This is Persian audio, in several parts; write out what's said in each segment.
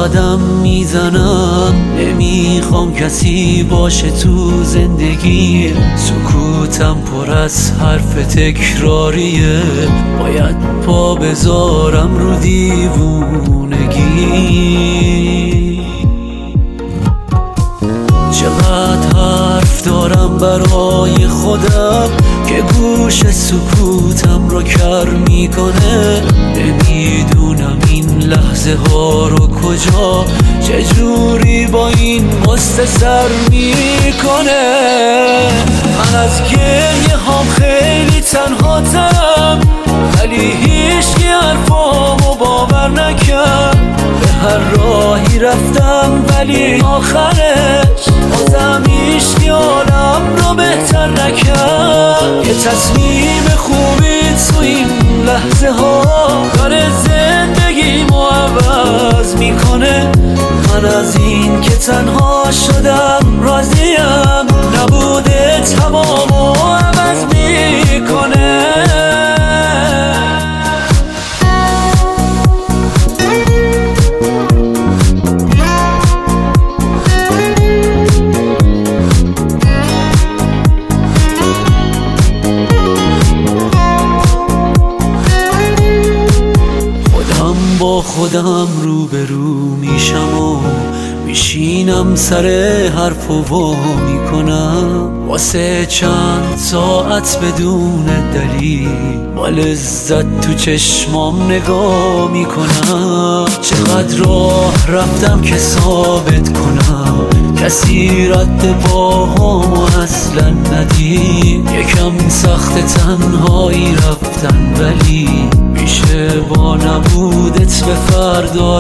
قدم میزنم، نمیخوام کسی باشه تو زندگی. سکوتم پر از حرف تکراریه، باید پا بذارم رو دیوونگی. چقدر حرف دارم برای خودم که گوش سکوتم رو کر میکنه. نمیدونم این لحظه ها رو کجا چجوری با این غصه سر میکنه. من از گریه هام خیلی تنها ترم، ولی هیچکی حرفامو باور نکرد. به هر راهی رفتم ولی آخرش بازم هیچکی حالم رو بهتر نکرد. یه تصمیم خوبی تو این لحظه ها داره زندگیمو عوض میکنه. من از این که تنها شدم راضیم، نبوده تمامو عوض میکنه. با خودم روبرو میشم و میشینم سر حرف و وا میکنم. واسه چند ساعت بدون دلیل با لذت تو چشمام نگاه میکنم. چقدر راه رفتم که ثابت کنم کسی رد پاهامو اصلا ندید. یکم سخت تنهایی رفتن ولی میشه با نبودت به فردا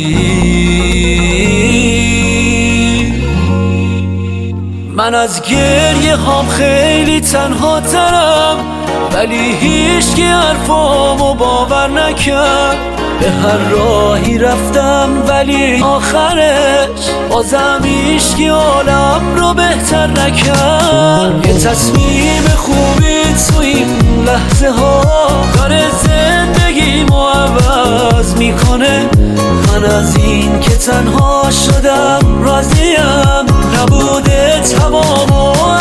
رسید. من از گریه هام خیلی تنها ترم، ولی هیچکی حرفامو باور نکرد. به هر راهی رفتم ولی آخرش بازم هیچکی حالم رو بهتر نکرد. یه تصمیم خوبی تو این لحظه ها داره زندگیمو عوض میکنه. من از این که تنها شدم راضیم، نبوده تمامو